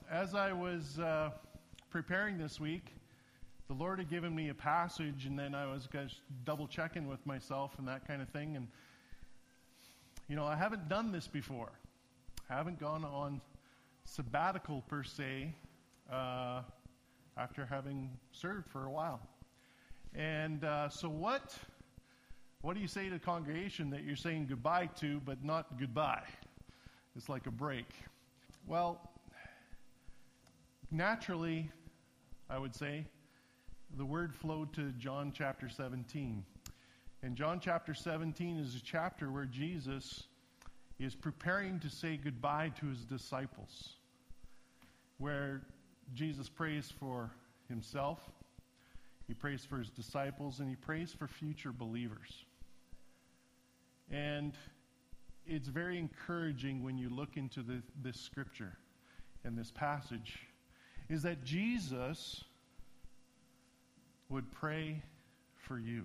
as I was preparing this week, the Lord had given me a passage, and then I was just double checking with myself and that kind of thing. And, I haven't done this before. I haven't gone on sabbatical per se after having served for a while. And so what do you say to the congregation that you're saying goodbye to, but not goodbye? It's like a break. Well, naturally, I would say, the word flowed to John chapter 17. And John chapter 17 is a chapter where Jesus is preparing to say goodbye to his disciples, where Jesus prays for himself, he prays for his disciples, and he prays for future believers. And it's very encouraging when you look into this scripture and this passage, is that Jesus would pray for you.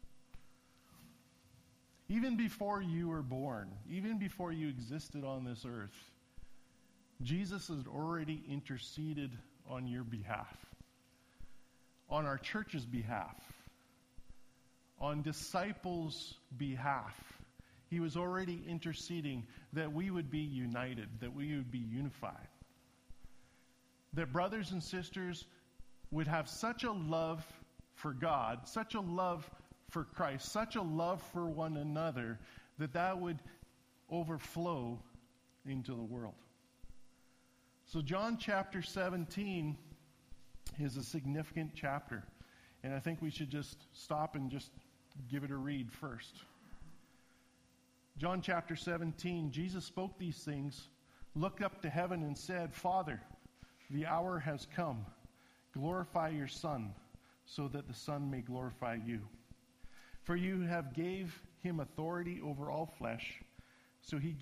Even before you were born, even before you existed on this earth, Jesus had already interceded on your behalf, on our church's behalf, on disciples' behalf. He was already interceding that we would be united, that we would be unified. That brothers and sisters would have such a love for God, such a love for Christ, such a love for one another, that would overflow into the world. So John chapter 17 is a significant chapter, and I think we should just stop and just give it a read first. John chapter 17, Jesus spoke these things, looked up to heaven and said, "Father, the hour has come. Glorify your Son, so that the Son may glorify you. For you have gave him authority over all flesh, so he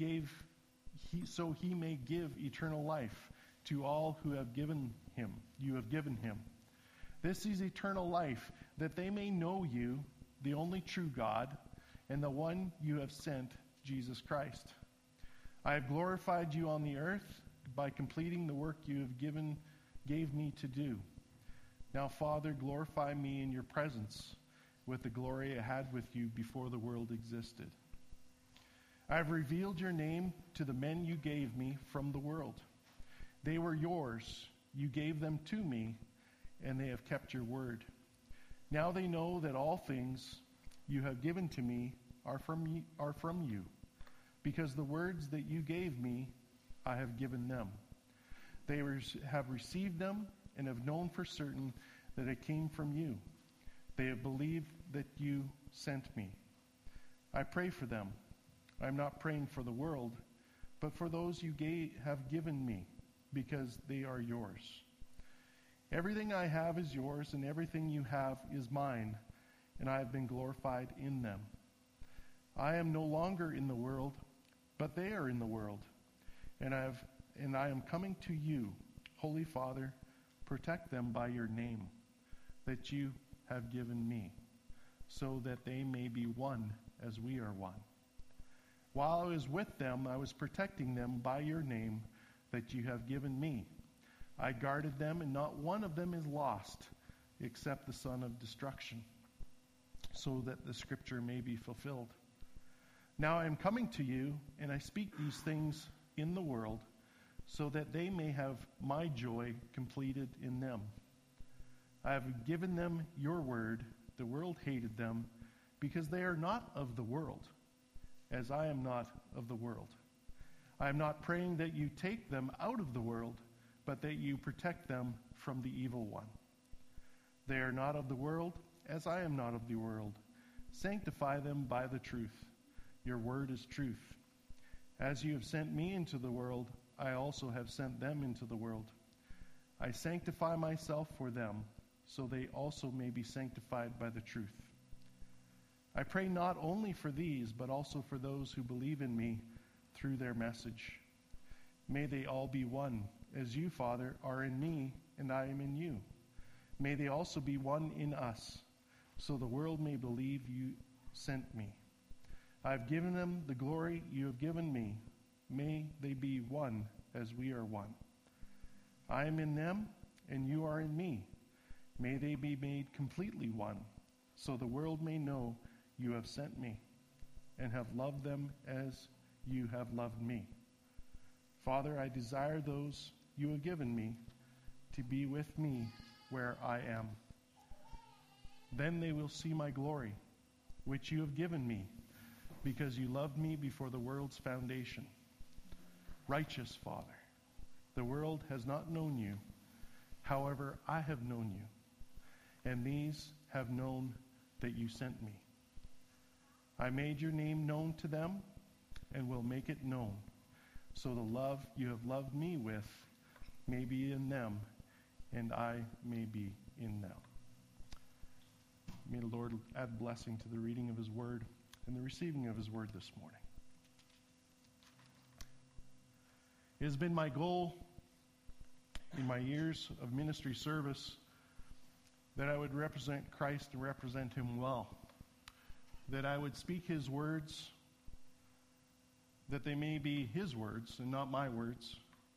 may give eternal life to all who have given him. You have given him. This is eternal life, that they may know you, the only true God, and the one you have sent, Jesus Christ. I have glorified you on the earth by completing the work you have gave me to do. Now, Father, glorify me in your presence with the glory I had with you before the world existed. I have revealed your name to the men you gave me from the world. They were yours. You gave them to me, and they have kept your word. Now they know that all things you have given to me are from you, because the words that you gave me, I have given them. They have received them and have known for certain that it came from you. They have believed that you sent me. I pray for them. I am not praying for the world, but for those you have given me, because they are yours. Everything I have is yours, and everything you have is mine, and I have been glorified in them. I am no longer in the world, but they are in the world, and I am coming to you. Holy Father, protect them by your name that you have given me, so that they may be one as we are one. While I was with them, I was protecting them by your name that you have given me. I guarded them, and not one of them is lost, except the son of destruction, so that the scripture may be fulfilled. Now I am coming to you, and I speak these things in the world, so that they may have my joy completed in them. I have given them your word. The world hated them, because they are not of the world, as I am not of the world. I am not praying that you take them out of the world, but that you protect them from the evil one. They are not of the world, as I am not of the world. Sanctify them by the truth. Your word is truth. As you have sent me into the world, I also have sent them into the world. I sanctify myself for them, so they also may be sanctified by the truth. I pray not only for these, but also for those who believe in me through their message. May they all be one, as you, Father, are in me and I am in you. May they also be one in us, so the world may believe you sent me. I have given them the glory you have given me. May they be one as we are one. I am in them, and you are in me. May they be made completely one, so the world may know you have sent me, and have loved them as you have loved me. Father, I desire those you have given me to be with me where I am. Then they will see my glory, which you have given me, because you loved me before the world's foundation. Righteous Father, the world has not known you. However, I have known you, and these have known that you sent me. I made your name known to them and will make it known, so the love you have loved me with may be in them, and I may be in them. May the Lord add blessing to the reading of his word and the receiving of his word this morning. It has been my goal in my years of ministry service that I would represent Christ and represent him well, that I would speak his words, that they may be his words and not my words,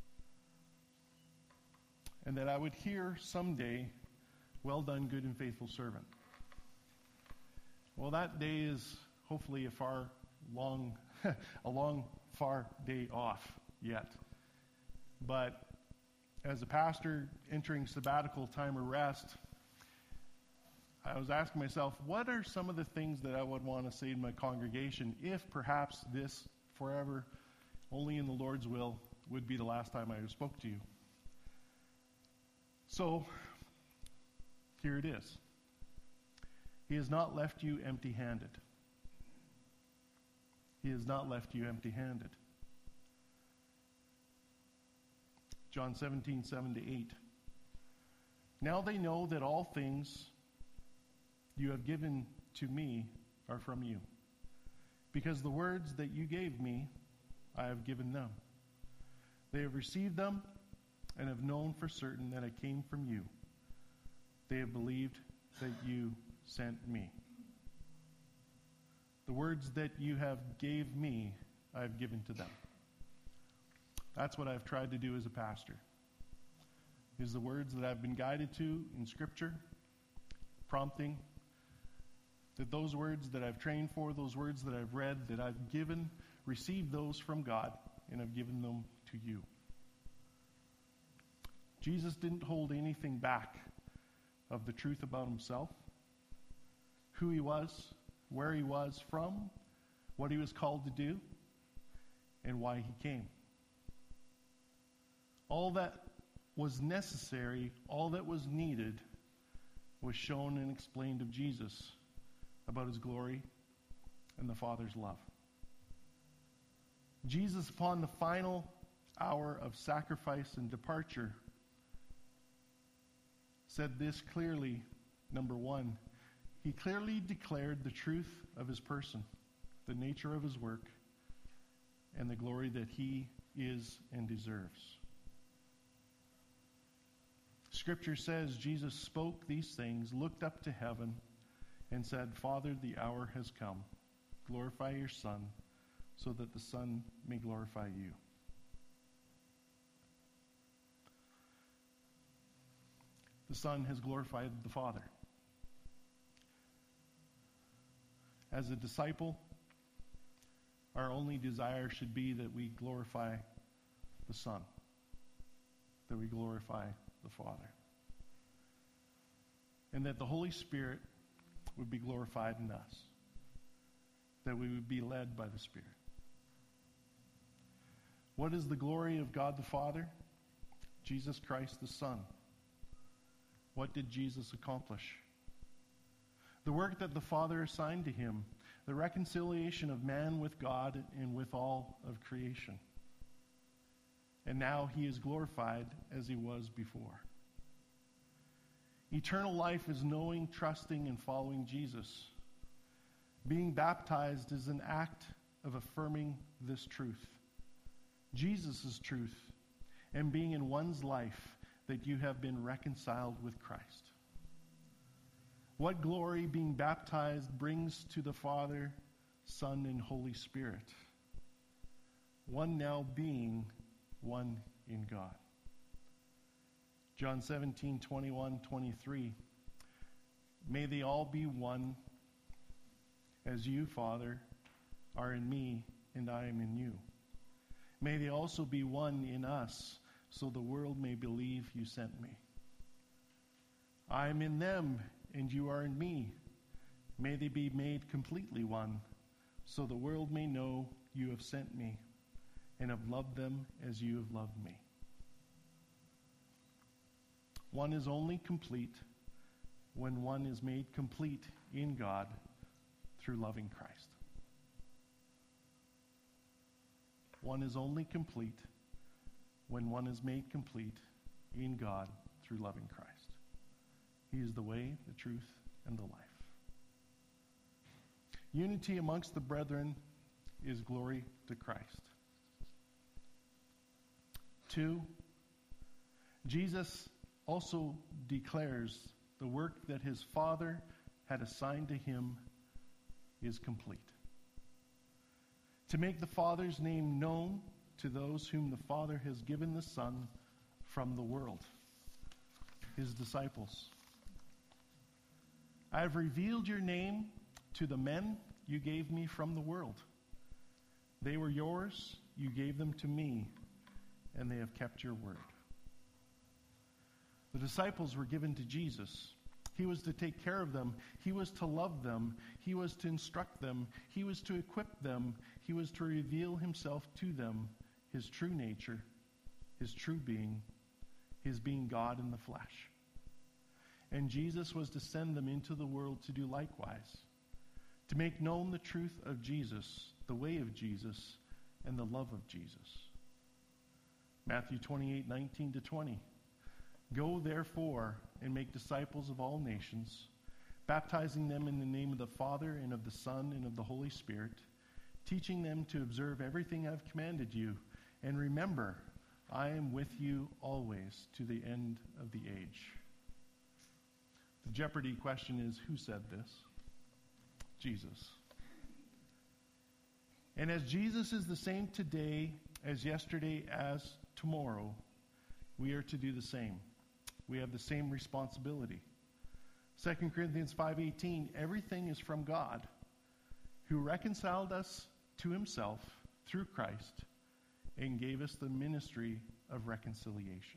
and that I would hear someday, "Well done, good and faithful servant." Well, that day is hopefully a long, far day off yet. But as a pastor entering sabbatical time of rest, I was asking myself, what are some of the things that I would want to say in my congregation if perhaps this forever, only in the Lord's will, would be the last time I spoke to you? So, here it is. He has not left you empty-handed. He has not left you empty-handed. John 17:7-8. Now they know that all things you have given to me are from you, because the words that you gave me, I have given them. They have received them and have known for certain that I came from you. They have believed that you sent me. The words that you have gave me, I have given to them. That's what I've tried to do as a pastor. Is the words that I've been guided to in Scripture, prompting, that those words that I've trained for, those words that I've read, that I've received those from God, and I've given them to you. Jesus didn't hold anything back of the truth about himself, who he was, where he was from, what he was called to do, and why he came. All that was necessary, all that was needed, was shown and explained of Jesus, about his glory and the Father's love. Jesus, upon the final hour of sacrifice and departure, said this clearly. Number one, he clearly declared the truth of his person, the nature of his work, and the glory that he is and deserves. Scripture says Jesus spoke these things, looked up to heaven, and said, "Father, the hour has come. Glorify your Son, so that the Son may glorify you." The Son has glorified the Father. As a disciple, our only desire should be that we glorify the Son, that we glorify the Father, and that the Holy Spirit would be glorified in us, that we would be led by the Spirit. What is the glory of God the Father? Jesus Christ the Son. What did Jesus accomplish? The work that the Father assigned to him, the reconciliation of man with God and with all of creation. And now he is glorified as he was before. Eternal life is knowing, trusting, and following Jesus. Being baptized is an act of affirming this truth, Jesus' truth, and being in one's life that you have been reconciled with Christ. What glory being baptized brings to the Father, Son, and Holy Spirit. One now being one in God. John 17:21-23. May they all be one, as you, Father, are in me and I am in you. May they also be one in us, so the world may believe you sent me. I am in them and you are in me. May they be made completely one, so the world may know you have sent me and have loved them as you have loved me. One is only complete when one is made complete in God through loving Christ. One is only complete when one is made complete in God through loving Christ. He is the way, the truth, and the life. Unity amongst the brethren is glory to Christ. 2, Jesus also declares the work that his Father had assigned to him is complete. To make the Father's name known to those whom the Father has given the Son from the world, his disciples. I have revealed your name to the men you gave me from the world. They were yours, you gave them to me, and they have kept your word. The disciples were given to Jesus. He was to take care of them. He was to love them. He was to instruct them. He was to equip them. He was to reveal himself to them, his true nature, his true being, his being God in the flesh. And Jesus was to send them into the world to do likewise, to make known the truth of Jesus, the way of Jesus, and the love of Jesus. Matthew 28:19-20. Go therefore and make disciples of all nations, baptizing them in the name of the Father and of the Son and of the Holy Spirit, teaching them to observe everything I've commanded you. And remember, I am with you always to the end of the age. The Jeopardy question is, who said this? Jesus. And as Jesus is the same today as yesterday as tomorrow, we are to do the same. We have the same responsibility. 2 Corinthians 5:18, everything is from God, who reconciled us to himself through Christ and gave us the ministry of reconciliation.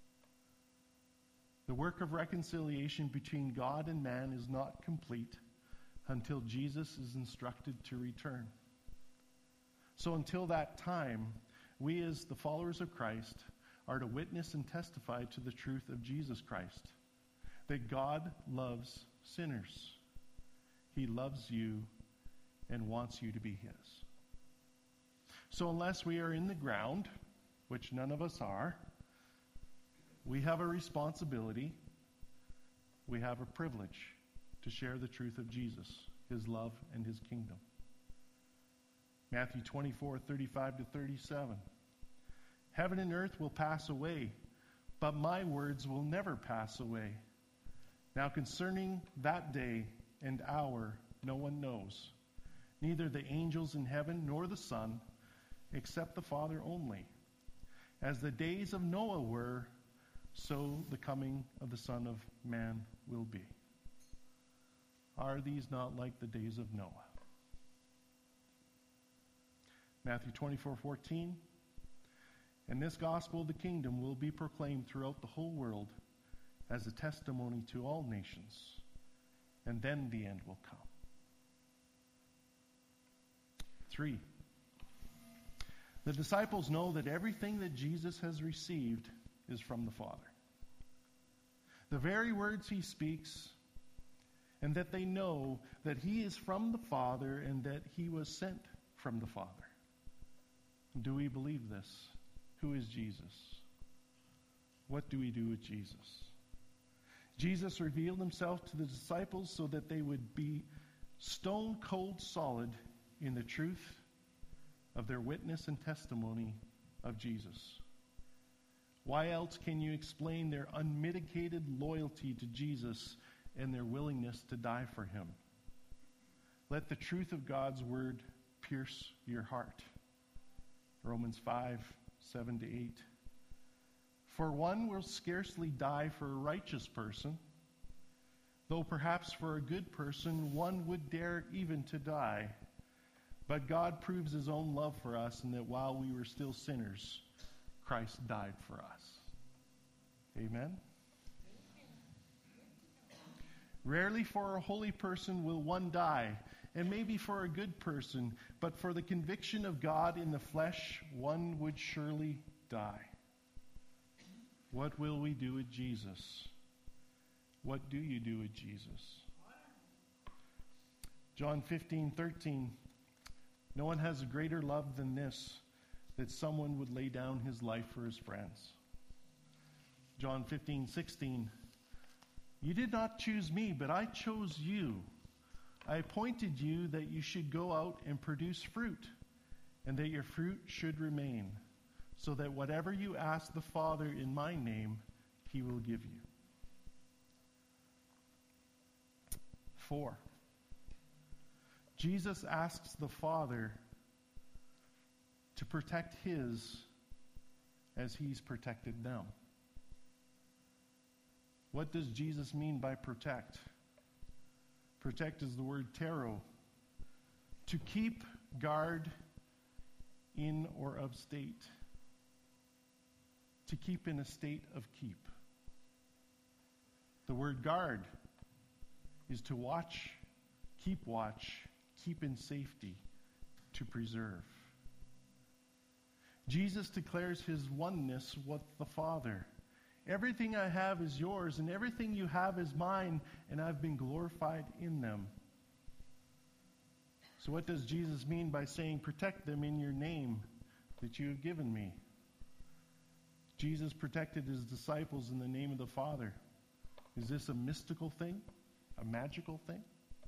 The work of reconciliation between God and man is not complete until Jesus is instructed to return. So until that time, we as the followers of Christ are to witness and testify to the truth of Jesus Christ, that God loves sinners. He loves you and wants you to be his. So unless we are in the ground, which none of us are, we have a responsibility, we have a privilege to share the truth of Jesus, his love, and his kingdom. Matthew 24:35-37. Heaven and earth will pass away, but my words will never pass away. Now concerning that day and hour, no one knows, neither the angels in heaven nor the Son, except the Father only. As the days of Noah were, so the coming of the Son of Man will be. Are these not like the days of Noah? Matthew 24:14. And this gospel of the kingdom will be proclaimed throughout the whole world as a testimony to all nations, and then the end will come. 3. The disciples know that everything that Jesus has received is from the Father. The very words he speaks, and that they know that he is from the Father and that he was sent from the Father. Do we believe this? Who is Jesus? What do we do with Jesus? Jesus revealed himself to the disciples so that they would be stone cold solid in the truth of their witness and testimony of Jesus. Why else can you explain their unmitigated loyalty to Jesus and their willingness to die for him? Let the truth of God's word pierce your heart. Romans 5:7-8. For one will scarcely die for a righteous person, though perhaps for a good person one would dare even to die. But God proves his own love for us in that while we were still sinners, Christ died for us. Amen? Rarely for a holy person will one die, and maybe for a good person, but for the conviction of God in the flesh, one would surely die. What will we do with Jesus? What do you do with Jesus? John 15:13. No one has a greater love than this, that someone would lay down his life for his friends. John 15:16. You did not choose me, but I chose you. I appointed you that you should go out and produce fruit, and that your fruit should remain, so that whatever you ask the Father in my name, he will give you. 4. Jesus asks the Father to protect his as he's protected them. What does Jesus mean by protect? Protect is the word tero. To keep, guard, in or of state. To keep in a state of keep. The word guard is to watch, keep in safety, to preserve. Jesus declares his oneness with the Father. Everything I have is yours, and everything you have is mine, and I've been glorified in them. So what does Jesus mean by saying, protect them in your name that you have given me? Jesus protected his disciples in the name of the Father. Is this a mystical thing? A magical thing?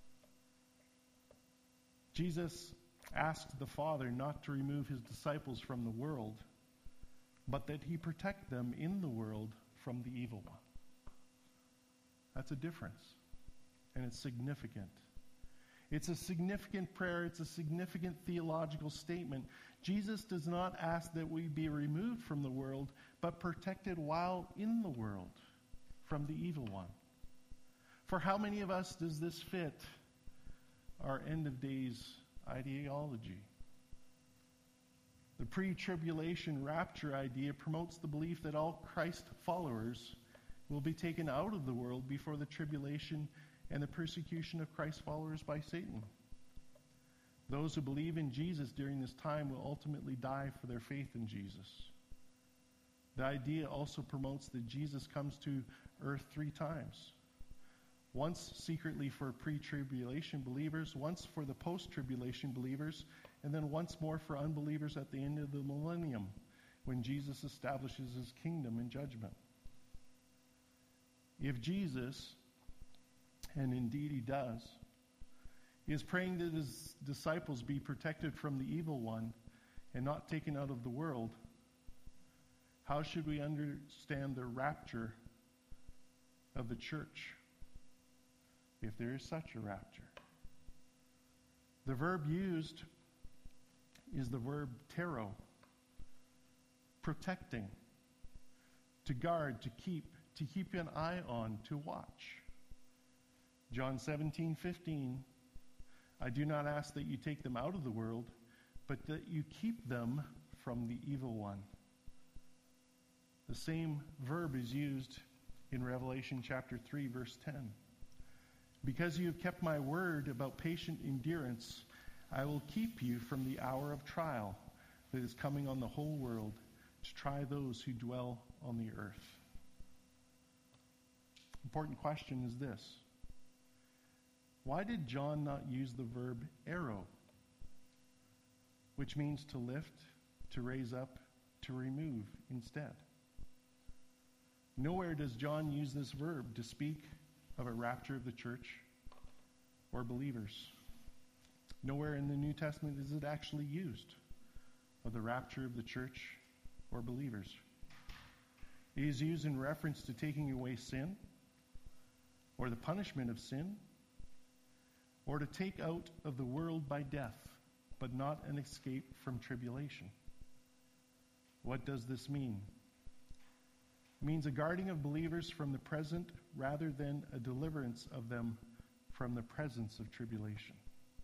Jesus asked the Father not to remove his disciples from the world, but that he protect them in the world from the evil one. That's a difference, and it's significant. It's a significant prayer. It's a significant theological statement. Jesus does not ask that we be removed from the world, but protected while in the world from the evil one. For how many of us does this fit our end of days ideology? The pre-tribulation rapture idea promotes the belief that all Christ followers will be taken out of the world before the tribulation and the persecution of Christ followers by Satan. Those who believe in Jesus during this time will ultimately die for their faith in Jesus. The idea also promotes that Jesus comes to earth 3 times. Once secretly for pre-tribulation believers, once for the post-tribulation believers, and then once more for unbelievers at the end of the millennium, when Jesus establishes his kingdom in judgment. If Jesus, and indeed he does, is praying that his disciples be protected from the evil one and not taken out of the world, how should we understand the rapture of the church, if there is such a rapture? The verb used is the verb tero, protecting, to guard, to keep an eye on, to watch. John 17:15, I do not ask that you take them out of the world, but that you keep them from the evil one. The same verb is used in Revelation chapter 3, verse 10. Because you have kept my word about patient endurance, I will keep you from the hour of trial that is coming on the whole world to try those who dwell on the earth. Important question is this. Why did John not use the verb arrow, which means to lift, to raise up, to remove instead? Nowhere does John use this verb to speak of a rapture of the church or believers. Nowhere in the New Testament is it actually used of the rapture of the church or believers. It is used in reference to taking away sin, or the punishment of sin, or to take out of the world by death, but not an escape from tribulation. What does this mean? It means a guarding of believers from the present rather than a deliverance of them from the presence of tribulation.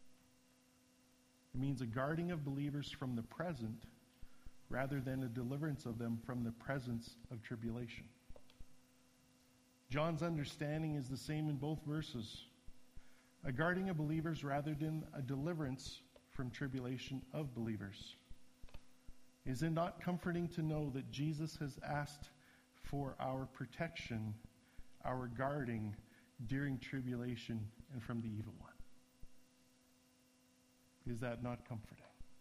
It means a guarding of believers from the present rather than a deliverance of them from the presence of tribulation. John's understanding is the same in both verses. A guarding of believers rather than a deliverance from tribulation of believers. Is it not comforting to know that Jesus has asked for our protection, our guarding during tribulation and from the evil one? Is that not comforting?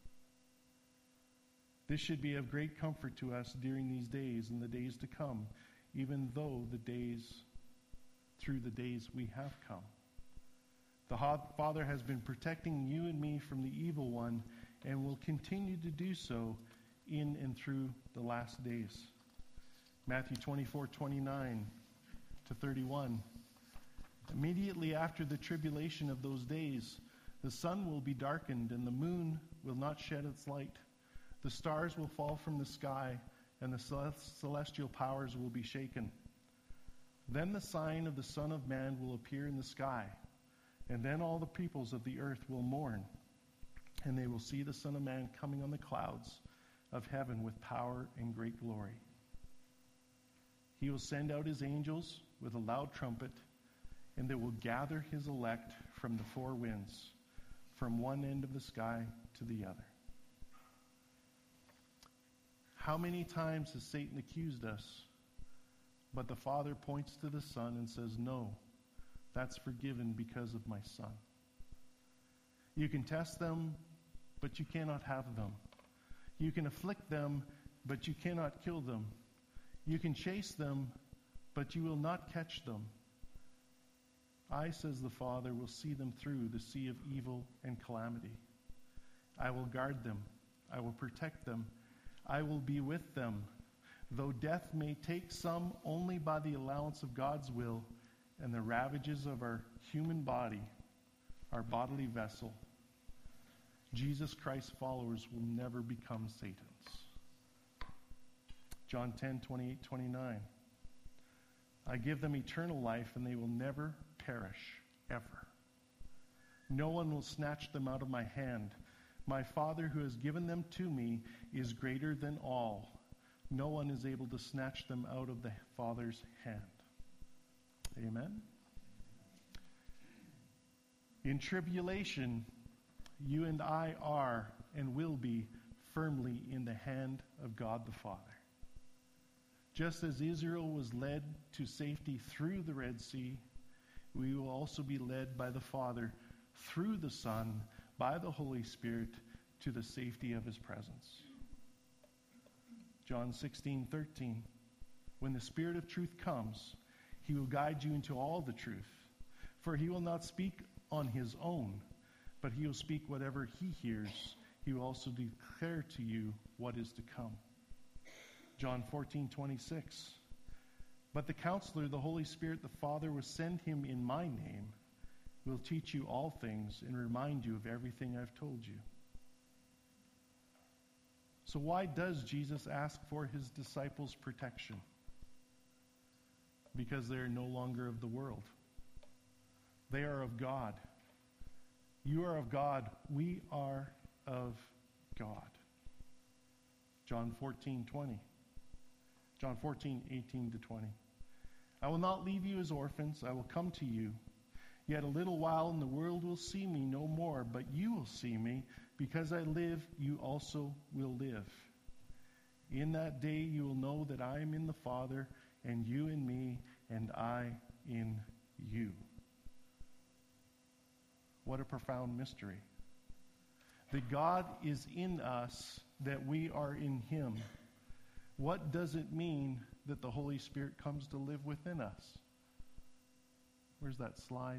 This should be of great comfort to us during these days and the days to come, even though through the days we have come. The Father has been protecting you and me from the evil one and will continue to do so in and through the last days. Matthew 24:29 to 31. Immediately after the tribulation of those days, the sun will be darkened and the moon will not shed its light. The stars will fall from the sky and the celestial powers will be shaken. Then the sign of the Son of Man will appear in the sky, and then all the peoples of the earth will mourn, and they will see the Son of Man coming on the clouds of heaven with power and great glory. He will send out his angels with a loud trumpet, and they will gather his elect from the four winds, from one end of the sky to the other. How many times has Satan accused us? But the Father points to the Son and says, no, that's forgiven because of my Son. You can test them, but you cannot have them. You can afflict them, but you cannot kill them. You can chase them, but you will not catch them. I, says the Father, will see them through the sea of evil and calamity. I will guard them. I will protect them. I will be with them. Though death may take some only by the allowance of God's will and the ravages of our human body, our bodily vessel, Jesus Christ's followers will never become Satan's. John 10:28-29. I give them eternal life, and they will never perish, ever. No one will snatch them out of my hand. My Father who has given them to me is greater than all. No one is able to snatch them out of the Father's hand. Amen? In tribulation, you and I are and will be firmly in the hand of God the Father. Just as Israel was led to safety through the Red Sea, we will also be led by the Father through the Son, by the Holy Spirit, to the safety of his presence. John 16:13. When the Spirit of truth comes, he will guide you into all the truth. For he will not speak on his own, but he will speak whatever he hears. He will also declare to you what is to come. John 14:26. But the Counselor, the Holy Spirit, the Father will send him in my name, will teach you all things and remind you of everything I've told you. So why does Jesus ask for his disciples' protection? Because they are no longer of the world. They are of God. You are of God. We are of God. John 14:20. John 14:18-20. I will not leave you as orphans. I will come to you. Yet a little while and the world will see me no more, but you will see me. Because I live, you also will live. In that day you will know that I am in the Father, and you in me, and I in you. What a profound mystery. That God is in us, that we are in him. What does it mean that the Holy Spirit comes to live within us? Where's that slide?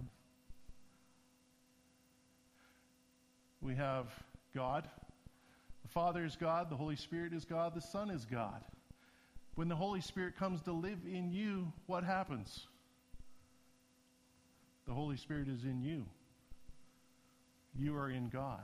We have God. The Father is God. The Holy Spirit is God. The Son is God. When the Holy Spirit comes to live in you, what happens? The Holy Spirit is in you. You are in God.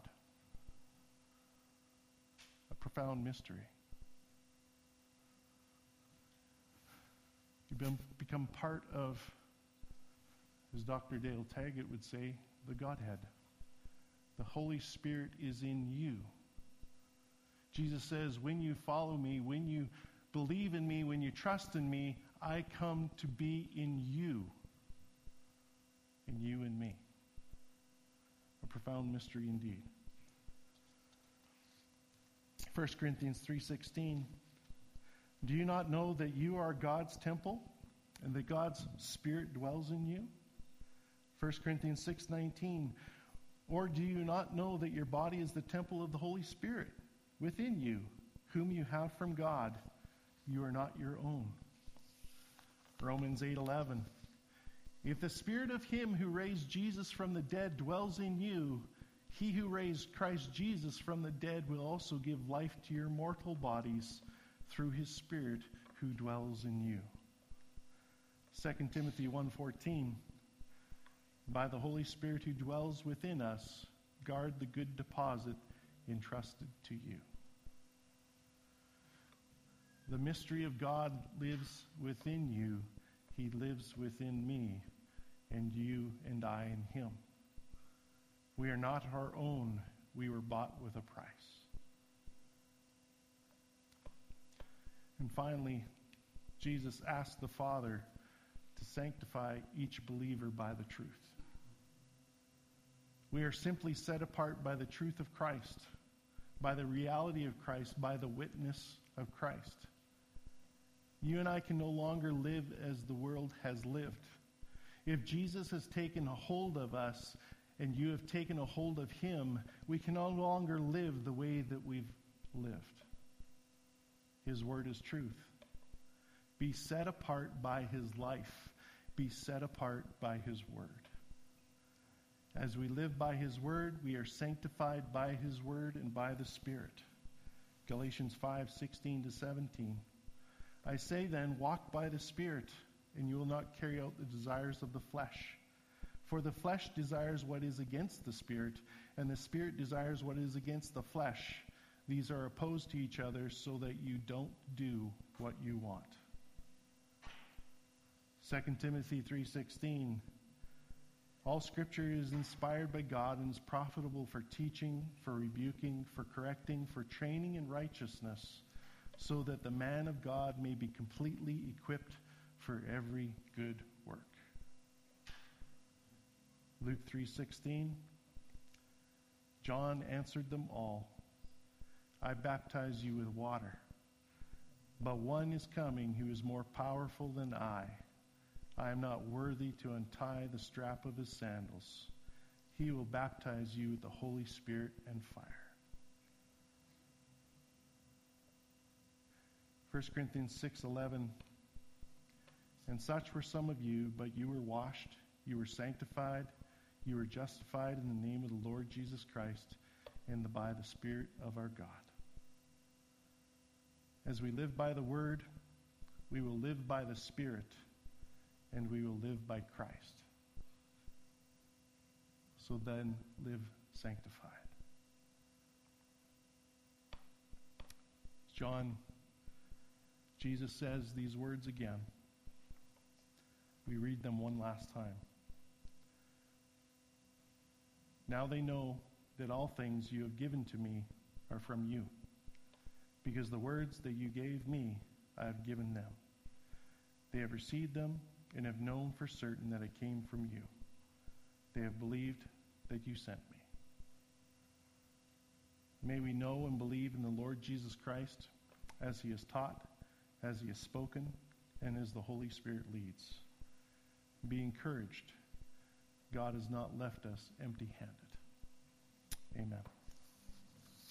A profound mystery. You become part of, as Dr. Dale Taggart would say, the Godhead. The Holy Spirit is in you. Jesus says, when you follow me, when you believe in me, when you trust in me, I come to be in you. In you and me. A profound mystery indeed. 1 Corinthians 3:16. Do you not know that you are God's temple and that God's Spirit dwells in you? 1 Corinthians 6:19. Or do you not know that your body is the temple of the Holy Spirit within you, whom you have from God? You are not your own. Romans 8:11. If the Spirit of him who raised Jesus from the dead dwells in you, he who raised Christ Jesus from the dead will also give life to your mortal bodies through his Spirit who dwells in you. 2 Timothy 1:14. By the Holy Spirit who dwells within us, guard the good deposit entrusted to you. The mystery of God lives within you. He lives within me, and you and I in him. We are not our own. We were bought with a price. And finally, Jesus asked the Father to sanctify each believer by the truth. We are simply set apart by the truth of Christ, by the reality of Christ, by the witness of Christ. You and I can no longer live as the world has lived. If Jesus has taken a hold of us and you have taken a hold of him, we can no longer live the way that we've lived. His word is truth. Be set apart by his life. Be set apart by his word. As we live by his word, we are sanctified by his word and by the Spirit. Galatians 5:16-17. I say then, walk by the Spirit, and you will not carry out the desires of the flesh. For the flesh desires what is against the Spirit, and the Spirit desires what is against the flesh. These are opposed to each other, so that you don't do what you want. 2 Timothy 3:16. All Scripture is inspired by God and is profitable for teaching, for rebuking, for correcting, for training in righteousness, so that the man of God may be completely equipped for every good work. Luke 3:16. John answered them all, I baptize you with water, but one is coming who is more powerful than I. I am not worthy to untie the strap of his sandals. He will baptize you with the Holy Spirit and fire. 1 Corinthians 6:11. And such were some of you, but you were washed, you were sanctified, you were justified in the name of the Lord Jesus Christ and by the Spirit of our God. As we live by the Word, we will live by the Spirit, and we will live by Christ. So then, live sanctified. Jesus says these words again. We read them one last time. Now they know that all things you have given to me are from you, because the words that you gave me, I have given them. They have received them and have known for certain that it came from you. They have believed that you sent me. May we know and believe in the Lord Jesus Christ as he has taught, as he has spoken, and as the Holy Spirit leads. Be encouraged. God has not left us empty-handed. Amen.